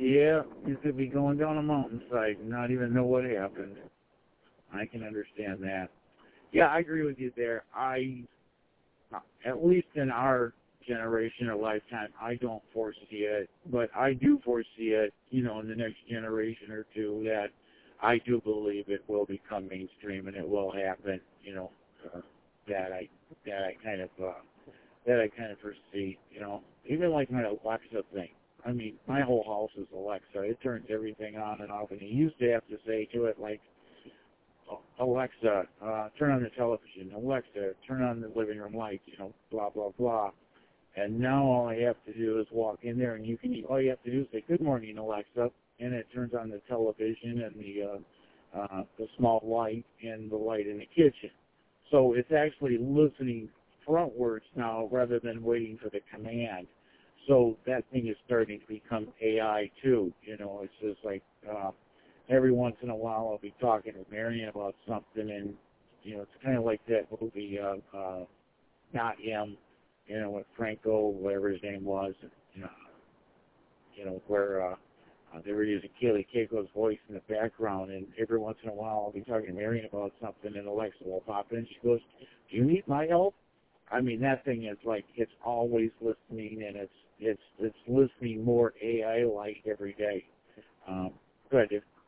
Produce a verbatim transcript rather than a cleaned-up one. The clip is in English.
Yeah, you could be going down a mountainside and not even know what happened. I can understand that. Yeah, I agree with you there. I, at least in our generation or lifetime, I don't foresee it, but I do foresee it, you know, in the next generation or two, that I do believe it will become mainstream and it will happen, you know, uh, that I, that I kind of, uh, that I kind of foresee, you know, even like my Alexa thing. I mean, my whole house is Alexa. It turns everything on and off, and you used to have to say to it, like, Alexa, uh, turn on the television. Alexa, turn on the living room lights, you know, blah, blah, blah. And now all I have to do is walk in there, and you can, all you have to do is say, good morning, Alexa, and it turns on the television and the, uh, uh, the small light and the light in the kitchen. So it's actually listening frontwards now rather than waiting for the command. So that thing is starting to become A I too. You know, it's just like uh, every once in a while I'll be talking to Marion about something, and you know, it's kind of like that movie, uh, uh, Not Him, you know, with Franco, whatever his name was, you know, you know where uh, uh, they were using Kaylee Keiko's voice in the background, and every once in a while I'll be talking to Marion about something, and Alexa will pop in. She goes, "Do you need my help?" I mean, that thing is like, it's always listening, and it's it's it's listening more A I-like every day. Um, good. If